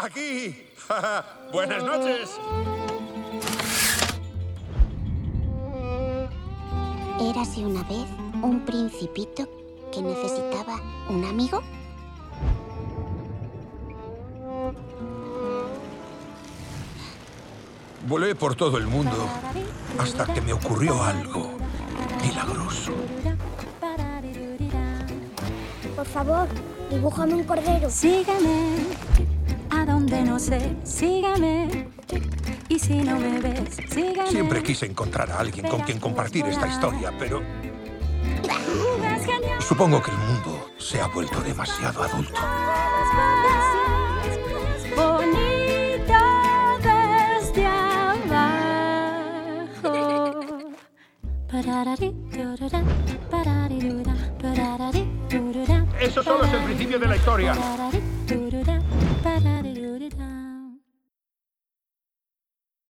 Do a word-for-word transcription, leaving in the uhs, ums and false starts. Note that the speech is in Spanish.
¡Aquí! ¡Buenas noches! Érase una vez un principito que necesitaba un amigo. Volé por todo el mundo hasta que me ocurrió algo milagroso. Por favor, dibújame un cordero. Sígame a donde no sé, sígame. Y si no me ves, sígame. Siempre quise encontrar a alguien con quien compartir esta historia, pero supongo que el mundo se ha vuelto demasiado adulto. Bonito desde abajo. Eso solo es el principio de la historia.